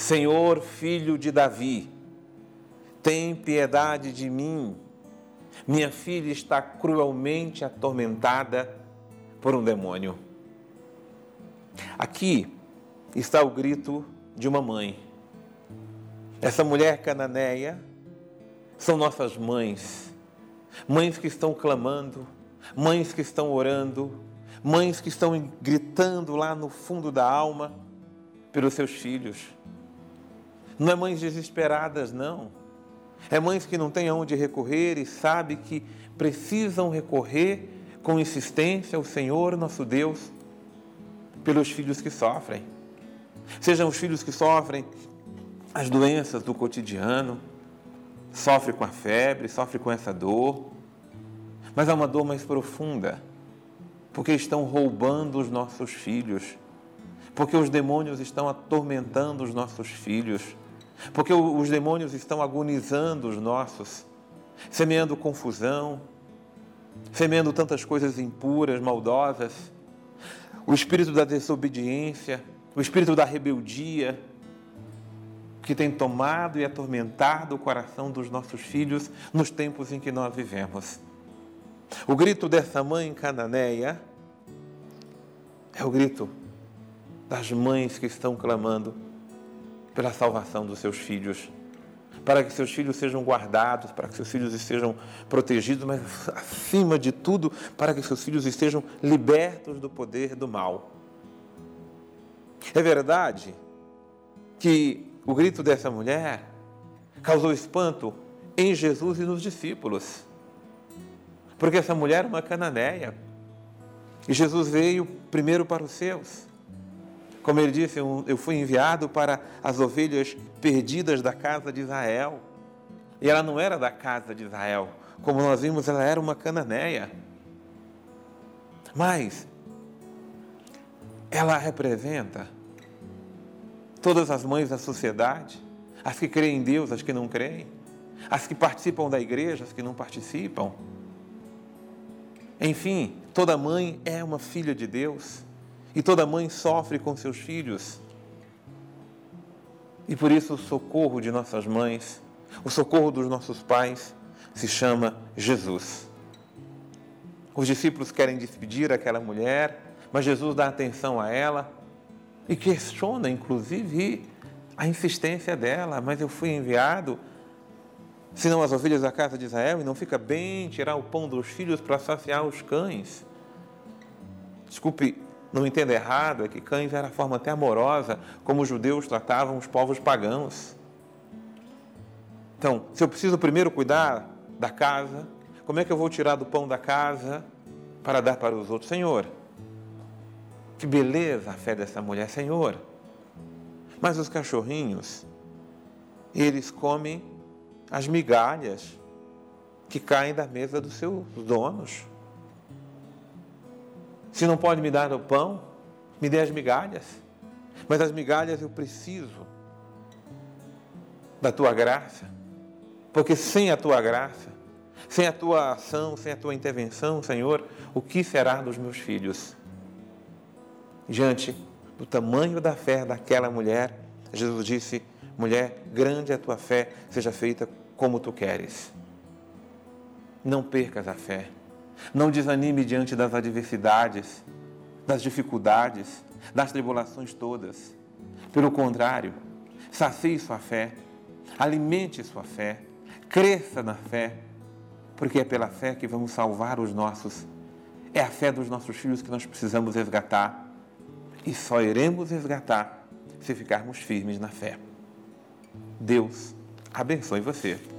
Senhor, filho de Davi, tem piedade de mim. Minha filha está cruelmente atormentada por um demônio. Aqui está o grito de uma mãe. Essa mulher cananeia são nossas mães. Mães que estão clamando, mães que estão orando, mães que estão gritando lá no fundo da alma pelos seus filhos. Não é mães desesperadas, não. É mães que não têm aonde recorrer e sabem que precisam recorrer com insistência ao Senhor, nosso Deus, pelos filhos que sofrem. Sejam os filhos que sofrem as doenças do cotidiano, sofrem com a febre, sofrem com essa dor, mas há uma dor mais profunda, porque estão roubando os nossos filhos, porque os demônios estão atormentando os nossos filhos, porque os demônios estão agonizando os nossos, semeando confusão, semeando tantas coisas impuras, maldosas, o espírito da desobediência, o espírito da rebeldia, que tem tomado e atormentado o coração dos nossos filhos nos tempos em que nós vivemos. O grito dessa mãe cananeia é o grito das mães que estão clamando pela salvação dos seus filhos, para que seus filhos sejam guardados, para que seus filhos estejam protegidos, mas, acima de tudo, para que seus filhos estejam libertos do poder do mal. É verdade que o grito dessa mulher causou espanto em Jesus e nos discípulos, porque essa mulher era uma cananeia, e Jesus veio primeiro para os seus. Como ele disse, eu fui enviado para as ovelhas perdidas da casa de Israel. E ela não era da casa de Israel. Como nós vimos, ela era uma cananeia. Mas ela representa todas as mães da sociedade, as que creem em Deus, as que não creem, as que participam da igreja, as que não participam. Enfim, toda mãe é uma filha de Deus. E toda mãe sofre com seus filhos. E por isso o socorro de nossas mães, o socorro dos nossos pais, se chama Jesus. Os discípulos querem despedir aquela mulher, mas Jesus dá atenção a ela e questiona, inclusive, a insistência dela. Mas eu fui enviado, senão as ovelhas da casa de Israel, e não fica bem tirar o pão dos filhos para saciar os cães. Desculpe, não entenda errado, é que cães era a forma até amorosa como os judeus tratavam os povos pagãos. Então, se eu preciso primeiro cuidar da casa, como é que eu vou tirar do pão da casa para dar para os outros? Senhor, que beleza a fé dessa mulher, Senhor. Mas os cachorrinhos, eles comem as migalhas que caem da mesa dos seus donos. Se não pode me dar o pão, me dê as migalhas. Mas as migalhas eu preciso da tua graça. Porque sem a tua graça, sem a tua ação, sem a tua intervenção, Senhor, o que será dos meus filhos? Diante do tamanho da fé daquela mulher, Jesus disse: mulher, grande é a tua fé, seja feita como tu queres. Não percas a fé. Não desanime diante das adversidades, das dificuldades, das tribulações todas. Pelo contrário, sacie sua fé, alimente sua fé, cresça na fé, porque é pela fé que vamos salvar os nossos. É a fé dos nossos filhos que nós precisamos resgatar. E só iremos resgatar se ficarmos firmes na fé. Deus abençoe você.